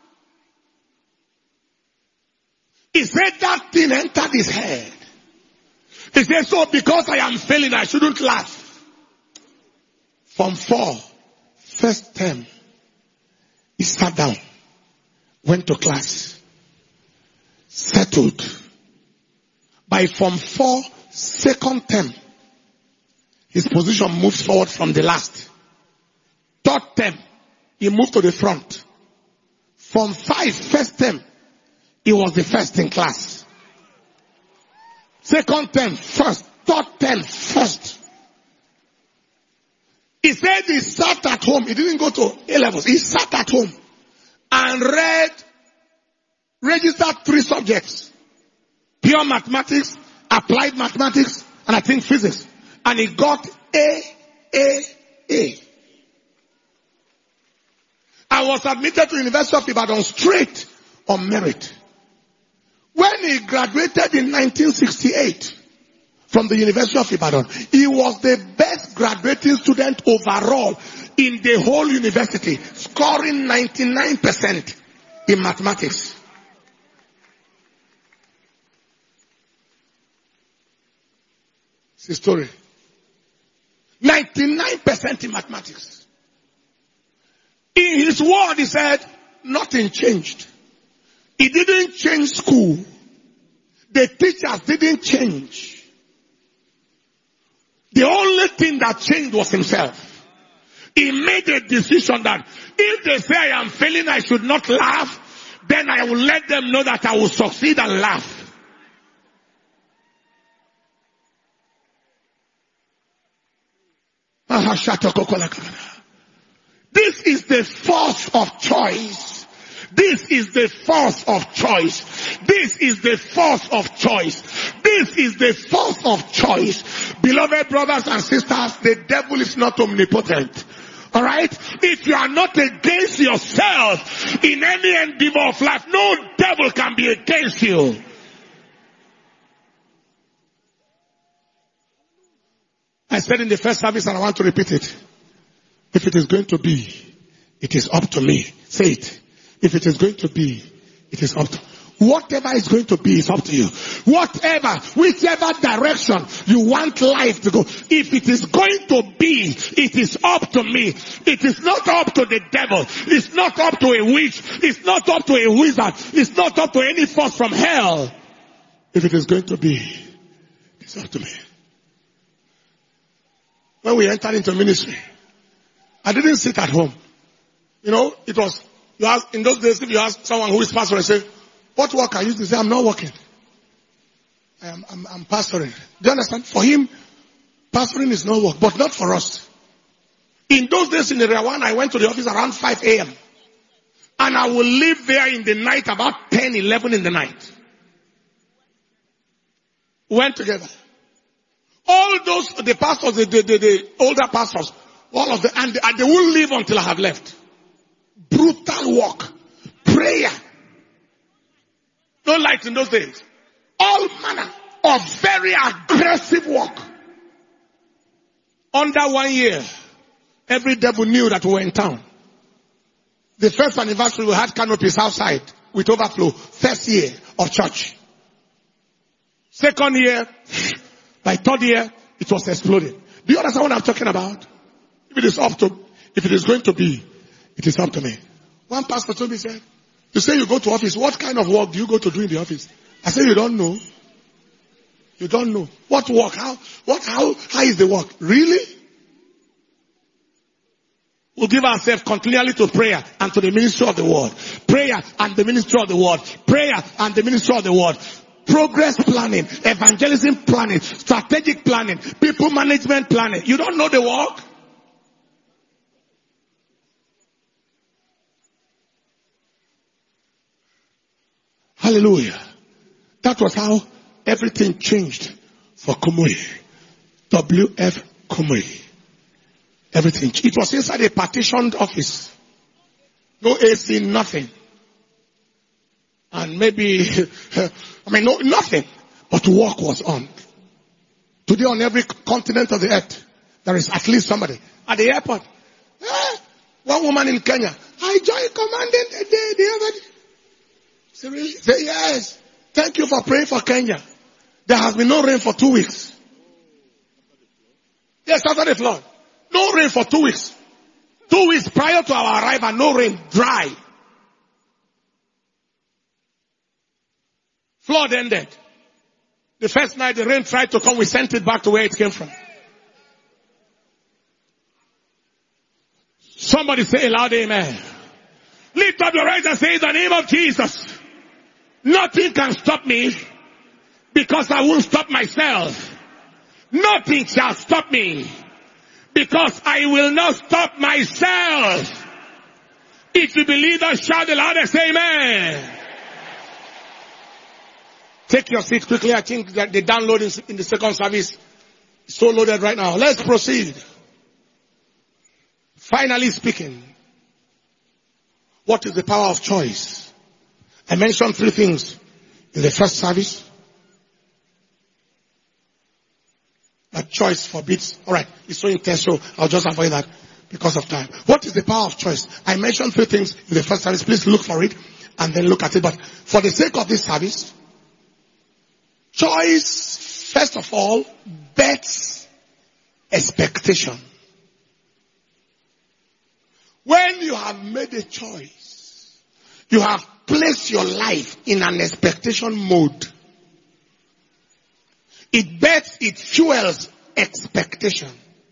He said that thing entered his head. He said, so because I am failing, I shouldn't laugh. From four, first term, he sat down, went to class, settled. By Form four, second term, his position moved forward from the last. Third term, he moved to the front. From five, first term, he was the first in class. Second term, first. Third term, first. He said he sat at home. He didn't go to A levels. He sat at home and read, registered three subjects. Pure mathematics, applied mathematics, and I think physics. And he got A, A, A. I was admitted to University of Ibadan straight on merit. When he graduated in nineteen sixty-eight from the University of Ibadan, he was the best graduating student overall in the whole university, scoring ninety-nine percent in mathematics. It's a story. ninety-nine percent in mathematics. In his word, he said, nothing changed. He didn't change school. The teachers didn't change. The only thing that changed was himself. He made a decision that if they say I am failing, I should not laugh, then I will let them know that I will succeed and laugh. This is the force of choice. This is the force of choice. This is the force of choice. This is the force of choice. Beloved brothers and sisters, the devil is not omnipotent. Alright? If you are not against yourself in any endeavor of life, no devil can be against you. I said in the first service and I want to repeat it. If it is going to be, it is up to me. Say it. If it is going to be, it is up to me. Whatever is going to be is up to you. Whatever, whichever direction you want life to go. If it is going to be, it is up to me. It is not up to the devil. It's not up to a witch. It's not up to a wizard. It's not up to any force from hell. If it is going to be, it's up to me. When we entered into ministry, I didn't sit at home. You know, it was, you ask, in those days, if you ask someone who is pastor and say, what work are you to say? I'm not working. I am, I'm, I'm pastoring. Do you understand? For him, pastoring is no work, but not for us. In those days in Area one, I went to the office around five a.m. And I will leave there in the night about ten, eleven in the night. Went together. All those, the pastors, the, the, the, the older pastors, all of them, and, and they won't leave until I have left. Brutal work. Prayer. No light in those days. All manner of very aggressive work. Under one year, every devil knew that we were in town. The first anniversary, we had canopies outside with overflow. First year of church. Second year, by third year, it was exploding. Do you understand what I'm talking about? If it is up to, if it is going to be, it is up to me. One pastor told me, said, you say you go to office, what kind of work do you go to do in the office? I said, you don't know. You don't know. What work? How, what, how, how is the work? Really? We'll give ourselves continually to prayer and to the ministry of the word. Prayer and the ministry of the word. Prayer and the ministry of the word. Progress planning, evangelism planning, strategic planning, people management planning. You don't know the work? Hallelujah. That was how everything changed for Kumuyi. W F Kumuyi. Everything. It was inside a partitioned office. No A C, nothing. And maybe, I mean, no, nothing. But work was on. Today on every continent of the earth, there is at least somebody. At the airport, eh, one woman in Kenya, I joined commanding the day, the other day. Say, really? Say, yes. Thank you for praying for Kenya. There has been no rain for two weeks. Yes, after the flood. No rain for two weeks. Two weeks prior to our arrival, no rain, dry. Flood ended. The first night the rain tried to come, we sent it back to where it came from. Somebody say a loud amen. Lift up your eyes and say, in the name of Jesus, nothing can stop me because I won't stop myself. Nothing shall stop me because I will not stop myself. If you believe that, shout the loudest amen. Take your seat quickly. I think that the download in the second service is so loaded right now. Let's proceed. Finally speaking, what is the power of choice? I mentioned three things in the first service. That choice forbids. Alright, it's so intense, so I'll just avoid that because of time. What is the power of choice? I mentioned three things in the first service. Please look for it and then look at it. But for the sake of this service, choice, first of all, bets expectation. When you have made a choice, you have placed your life in an expectation mode. It bets, it fuels expectation.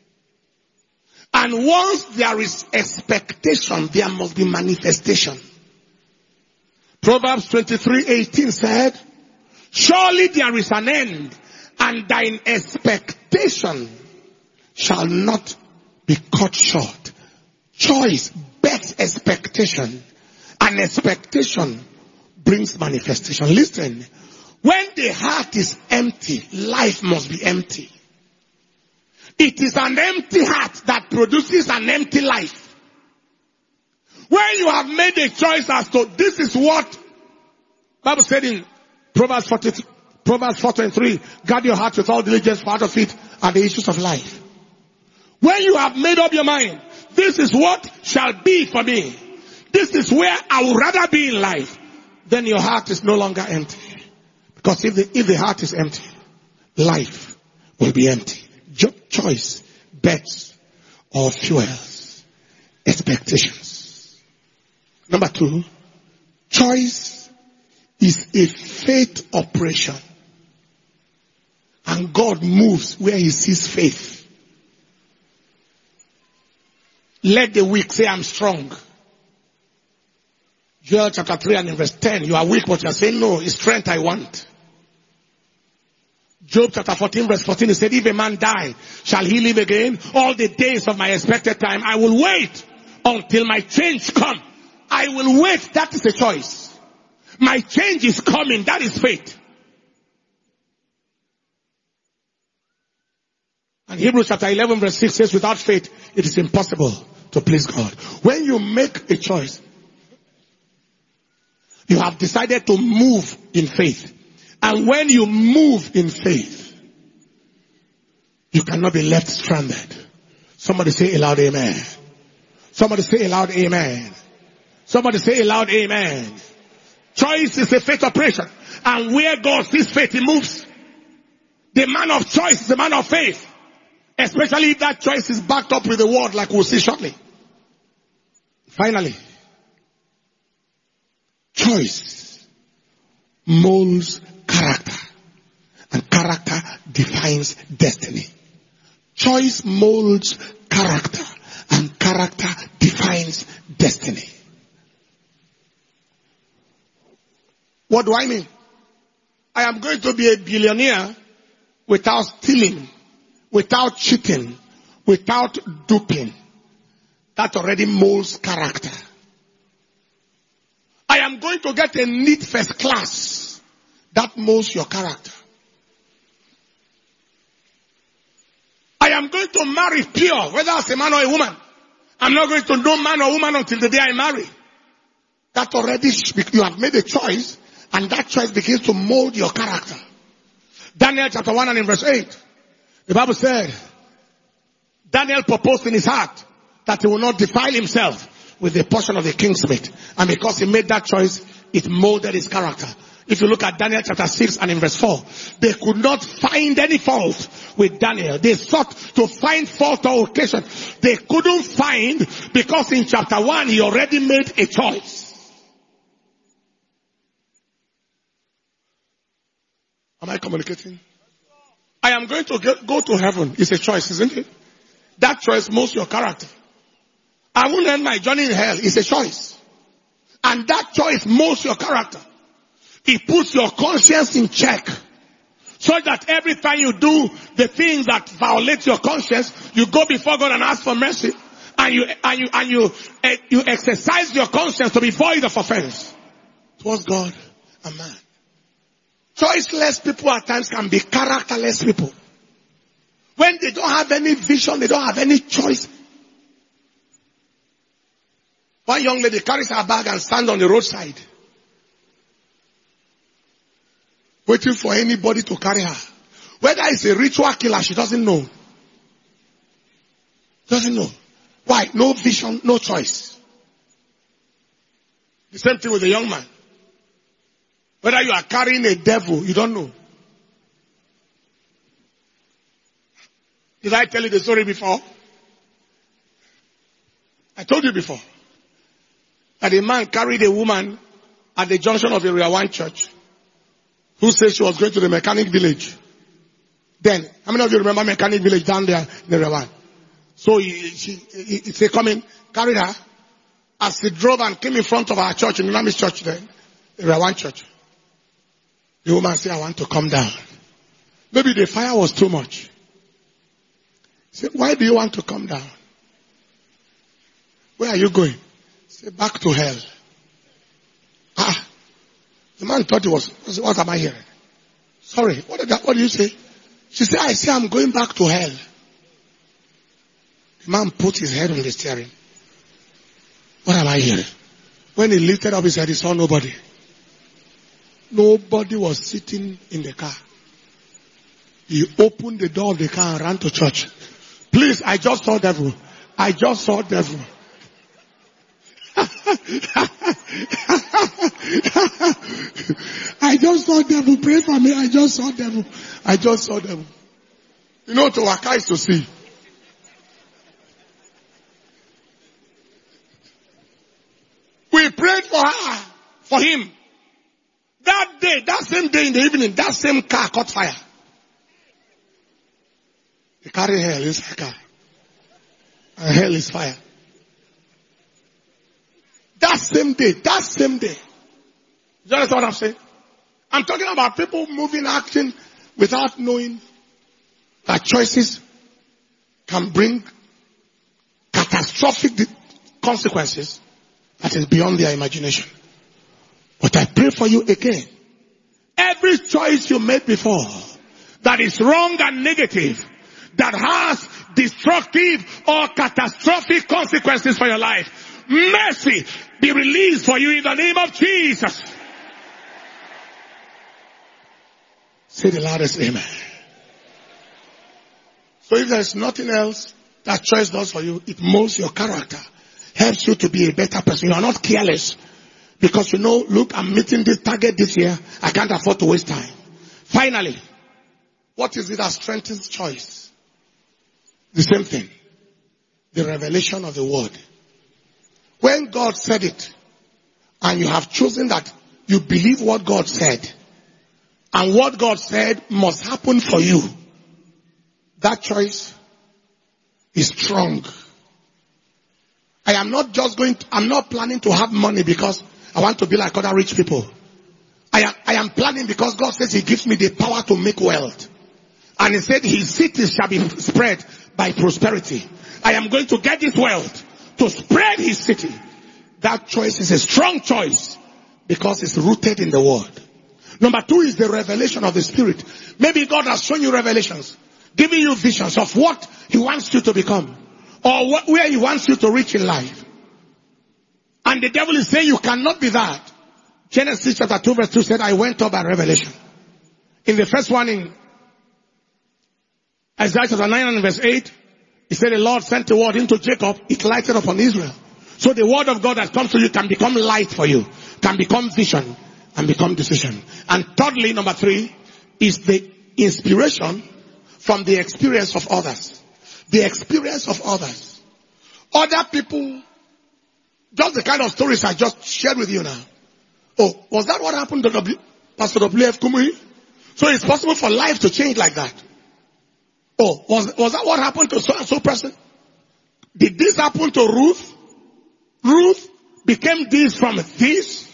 And once there is expectation, there must be manifestation. Proverbs twenty-three eighteen said, surely there is an end, and thine expectation shall not be cut short. Choice bets expectation, and expectation brings manifestation. Listen, when the heart is empty, life must be empty. It is an empty heart that produces an empty life. When you have made a choice as to this is what Bible said in Proverbs forty, Proverbs four twenty-three, guard your heart with all diligence, for out of it are the issues of life. When you have made up your mind, this is what shall be for me, this is where I would rather be in life, then your heart is no longer empty. Because if the, if the heart is empty, life will be empty. Choice, bets, or fuels, expectations. Number two, choice is a faith operation. And God moves where he sees faith. Let the weak say, I'm strong. Joel chapter three and in verse ten, you are weak, but you are saying, no, it's strength I want. Job chapter fourteen verse fourteen, he said, if a man die, shall he live again? All the days of my expected time, I will wait until my change come. I will wait, that is a choice. My change is coming, that is faith. And Hebrews chapter eleven verse six says, without faith, it is impossible to please God. When you make a choice, you have decided to move in faith. And when you move in faith, you cannot be left stranded. Somebody say aloud amen. Somebody say aloud amen. Somebody say aloud amen. Choice is a faith operation. And where God sees faith, he moves. The man of choice is the man of faith. Especially if that choice is backed up with the word, like we'll see shortly. Finally, choice molds character, and character defines destiny. Choice molds character, and character defines destiny. What do I mean? I am going to be a billionaire without stealing, without cheating, without duping. That already molds character. I am going to get a neat first class. That molds your character. I am going to marry pure, whether as a man or a woman. I'm not going to know man or woman until the day I marry. That already, you have made a choice, and that choice begins to mold your character. Daniel chapter one and in verse eight, the Bible said, Daniel proposed in his heart that he will not defile himself with the portion of the king's meat. And because he made that choice, it molded his character. If you look at Daniel chapter six and in verse four, they could not find any fault with Daniel. They sought to find fault or occasion. They couldn't find, because in chapter one he already made a choice. Am I communicating? I am going to get, go to heaven. It's a choice, isn't it? That choice molds your character. I won't end my journey in hell. It's a choice. And that choice molds your character. It puts your conscience in check. So that every time you do the things that violate your conscience, you go before God and ask for mercy. And you, and you, and you, uh, you exercise your conscience to be void of offense towards God and man. Choiceless people at times can be characterless people. When they don't have any vision, they don't have any choice. One young lady carries her bag and stands on the roadside, waiting for anybody to carry her. Whether it's a ritual killer, she doesn't know. Doesn't know. Why? No vision, no choice. The same thing with the young man. Whether you are carrying a devil, you don't know. Did I tell you the story before? I told you before that a man carried a woman at the junction of Area One church who said she was going to the mechanic village. Then, how many of you remember Mechanic Village down there in the Rewan? So he, she, he, he said, come in, carried her. As he drove and came in front of our church, in Unami's church then, the Rewan church. The woman said, I want to come down. Maybe the fire was too much. He said, why do you want to come down? Where are you going? He said, back to hell. Ah, the man thought it was, what am I hearing? Sorry, what did, that, what did you say? She said, I say I'm going back to hell. The man put his head on the steering. What am I hearing? When he lifted up his head, he saw nobody. Nobody was sitting in the car. He opened the door of the car and ran to church. Please, I just saw devil. I just saw devil. I just saw devil. Pray for me. I just saw devil. I just saw devil. You know, to waka is to see. We prayed for her, for him. That day, that same day in the evening, that same car caught fire. They carry hell inside car. And hell is fire. That same day, that same day. You understand what I'm saying? I'm talking about people moving, acting without knowing that choices can bring catastrophic consequences that is beyond their imagination. But I pray for you again. Every choice you made before that is wrong and negative, that has destructive or catastrophic consequences for your life, mercy be released for you in the name of Jesus. Say the loudest amen. So if there's nothing else that choice does for you, it molds your character, helps you to be a better person. You are not careless. Because you know, look, I'm meeting this target this year. I can't afford to waste time. Finally, what is it that strengthens choice? The same thing. The revelation of the word. When God said it, and you have chosen that you believe what God said, and what God said must happen for you, that choice is strong. I am not just going to, I'm not planning to have money because I want to be like other rich people. I am, I am planning because God says He gives me the power to make wealth. And He said His cities shall be spread by prosperity. I am going to get this wealth to spread His city. That choice is a strong choice because it's rooted in the word. Number two is the revelation of the Spirit. Maybe God has shown you revelations, giving you visions of what He wants you to become, or what, where He wants you to reach in life. And the devil is saying you cannot be that. Genesis chapter two verse two said, I went up by revelation. In the first one in Isaiah chapter nine and verse eight, He said the Lord sent the word into Jacob, it lighted upon Israel. So the word of God that comes to you can become light for you, can become vision, and become decision. And thirdly, number three, is the inspiration from the experience of others. The experience of others. Other people, just the kind of stories I just shared with you now. Oh, was that what happened to w, Pastor W F Kumuyi? So it's possible for life to change like that. Oh, was, was that what happened to so and so person? Did this happen to Ruth? Ruth became this from this?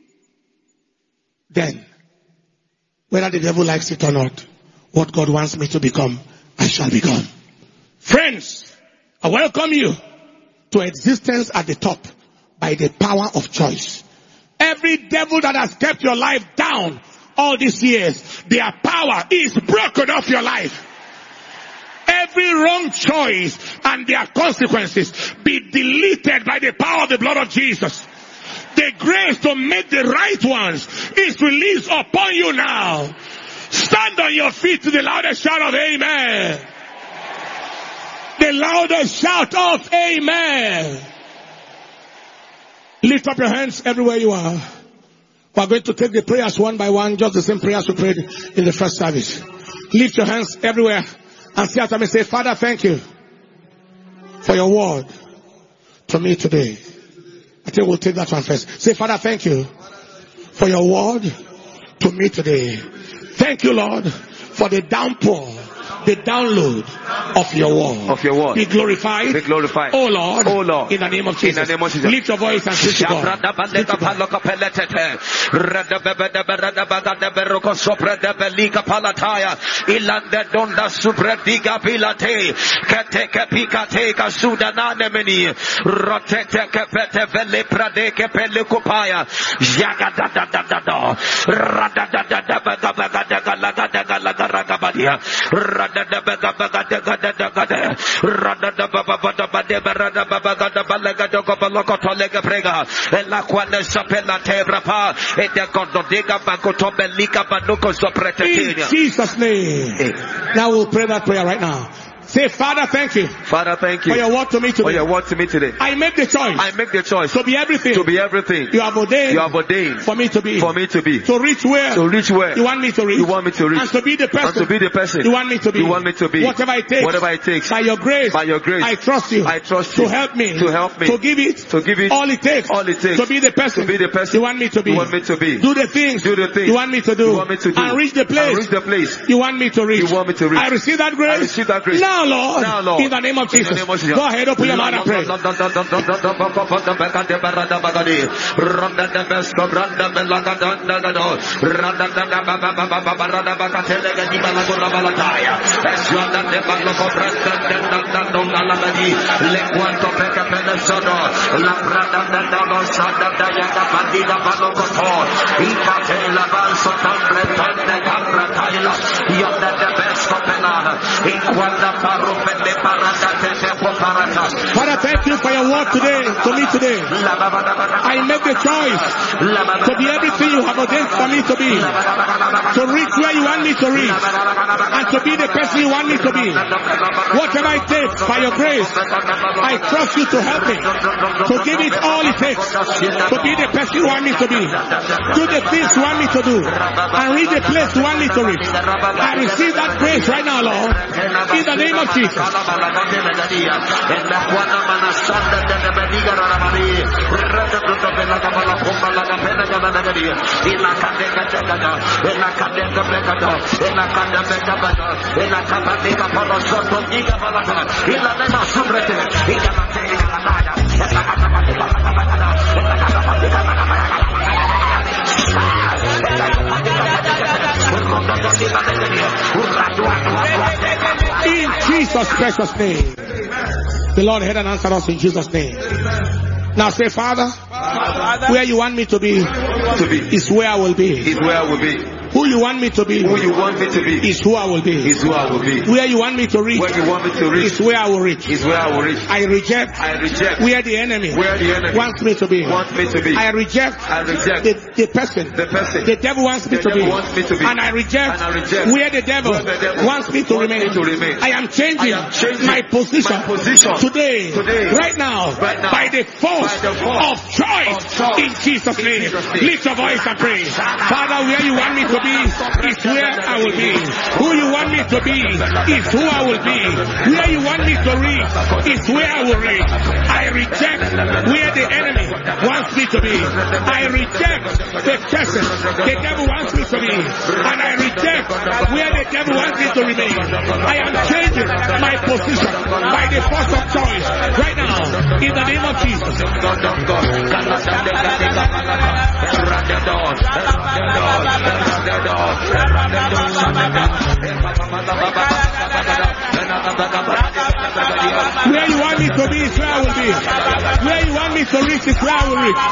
Then, whether the devil likes it or not, what God wants me to become, I shall become. Friends, I welcome you to existence at the top by the power of choice. Every devil that has kept your life down all these years, their power is broken off your life. Every wrong choice and their consequences be deleted by the power of the blood of Jesus. The grace to make the right ones is released upon you now. Stand on your feet to the loudest shout of amen. The loudest shout of amen. Lift up your hands everywhere you are. We are going to take the prayers one by one, just the same prayers we prayed in the first service. Lift your hands everywhere and say after me, say, Father, thank you for your word to me today. I think we'll take that one first. Say, Father, thank you for your word to me today. Thank you, Lord, for the downpour the download of your word. Of your word. Be glorified. Be glorified. Oh Lord. Oh Lord. In the name of Jesus. In the name of Jesus. Lift your voice and speak to God. Ilande donda suprediga bilate kete kepika teka sudana nemeni rotete kepete vele prade kepele kupaya yaga da da da da da rada da da da baga baga da gala gada gala garaga badia rada da baga baga da gada da gada rada da baba bada bade barada baba gada balaga da kopaloko tolega prega la quale sapela tebrapa e de godo diga bago tobelika banuko sopretetina. In Jesus' name. Now we'll pray that prayer right now. Say, Father, thank you. Father, thank you for your word to me today. For your word to me today. I make the choice. I make the choice to be everything. To be everything. You have ordained. You have ordained for me to be. For me to be. To reach where. To reach where. You want me to reach. You want me to reach. And to be the person. And to be the person. You want me to be. You want me to be. Whatever it takes. Whatever it takes. By your grace. By your grace. I trust you. I trust you. To help me. To help me. To give it. To give it. All it takes. All it takes. To be the person. To be the person. You want me to be. You want me to be. Do the things. Do the things. You want me to do. You want me to do. And reach the place. And reach the place. You want me to reach. You want me to reach. I receive that grace. I receive that grace. Now, Lord. Now, Lord. In the name of Jesus. Go ahead, open your mouth and pray. Father, thank you for your word today, to me today. I make the choice to be everything you have ordained for me to be. To reach where you want me to reach. And to be the person you want me to be. Whatever it takes, by your grace, I trust you to help me. To give it all it takes. To be the person you want me to be. Do the things you want me to do. And reach the place you want me to reach. I receive that grace right now, Lord. In the name of Jesus. In Jesus' precious name. The Lord heard and answered us in Jesus' name. Now say, Father, Father, where you want me to be, to be is where I will be. Is where I will be. Who you want me to be, who you want me to be, is who I will be. Is who I will be. Where you want me to reach, where you want me to reach, is where I will reach. Is where I will reach. I reject, I reject where the enemy, where the enemy wants me to be. Wants me to be. I reject, I reject the, the person, the person, the devil wants me, the to, devil be. Wants me to be. And I reject, and I reject where the devil, where the devil wants me to, wants remain. Me to remain. I am changing, I am changing my position, my position today, today, right now, right now by the force, by the force of choice, of choice in Jesus' in name. Jesus' name. Lift your voice and pray. Father, where you want me to be is where I will be. Who you want me to be is who I will be. Where you want me to reach is where I will reach. I reject where the enemy wants me to be. I reject the person the devil wants me to be. And I reject where the devil wants me to remain. I am changing my position by the force of choice right now in the name of Jesus. Where you want me to be is where I will be. Where you want me to reach is where I will reach.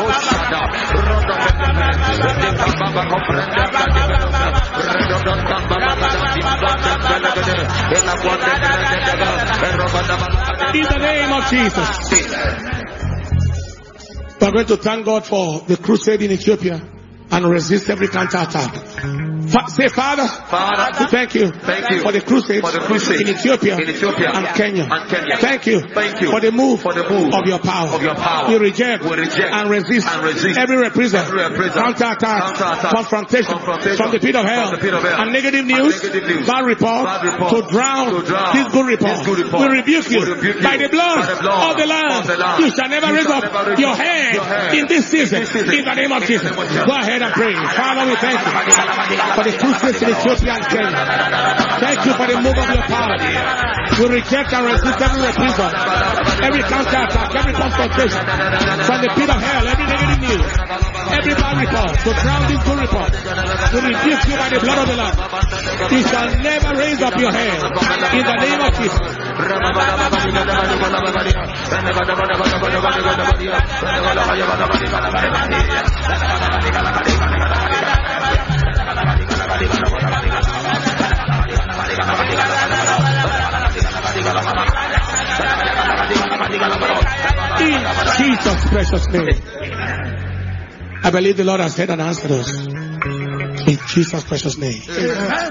In the name of Jesus. We are going to thank God for the crusade in Ethiopia and resist every counterattack. Fa- say, Father, Father, thank you, thank you for the crusade, for the crusade in Ethiopia, in Ethiopia and, Kenya. and Kenya. Thank you, thank you for the move, for the move of your power. Of your power. We reject, we reject and, resist and resist every reprisal, every reprisal counterattack, counterattack confrontation, confrontation from the pit of hell, the pit of hell. And, negative news, and negative news, bad report, bad report to, drown to drown this good report. This good report. We rebuke you, we rebuke by, you the blood, by the blood of the Lamb. Of the Lamb. You shall never you raise shall up never raise your up hand, your hand in this season, in, this season. in the name of in Jesus. Name of Jesus. Go ahead and pray. Father, we thank you for for the crucifixion in Ethiopia and Kenya. Thank you for the move of your power. We reject and resist every reprisal, every counterattack, every confrontation from the pit of hell, every negative news, every bad report, to drown this good report. We rebuke you by the blood of the Lamb. You shall never raise up your head in the name of Jesus. In Jesus' precious name. I believe the Lord has heard and answered us. In Jesus' precious name.